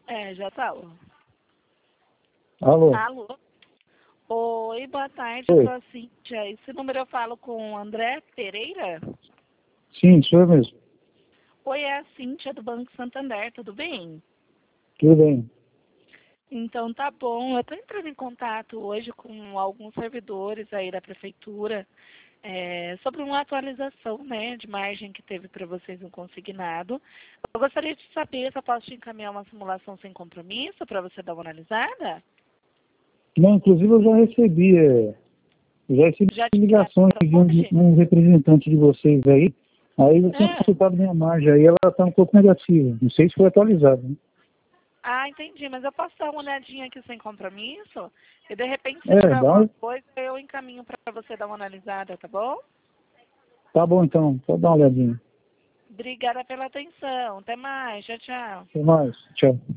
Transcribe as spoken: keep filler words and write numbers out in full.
É, já tá. Alô? Alô? Oi, boa tarde, eu Oi. sou a Cíntia. Esse número eu falo com o André Pereira? Sim, sou eu mesmo. Oi, é a Cíntia do Banco Santander, tudo bem? Tudo bem. Então tá bom, eu estou entrando em contato hoje com alguns servidores aí da prefeitura é, sobre uma atualização, né, de margem que teve para vocês no consignado. Eu gostaria de saber se eu posso te encaminhar uma simulação sem compromisso para você dar uma analisada? Não, inclusive eu já recebi, é, já recebi Já te enviaram ligações para de um, hoje? um representante de vocês aí. Aí eu tinha É. consultado minha margem aí, ela está um pouco negativa. Não sei se foi atualizado, né? Ah, entendi, mas eu posso dar uma olhadinha aqui sem compromisso? E de repente, se É, tiver dá alguma uma... coisa, eu encaminho para você dar uma analisada, tá bom? Tá bom então, pode dar uma olhadinha. Obrigada pela atenção. Até mais. Tchau, tchau. Até mais. Tchau.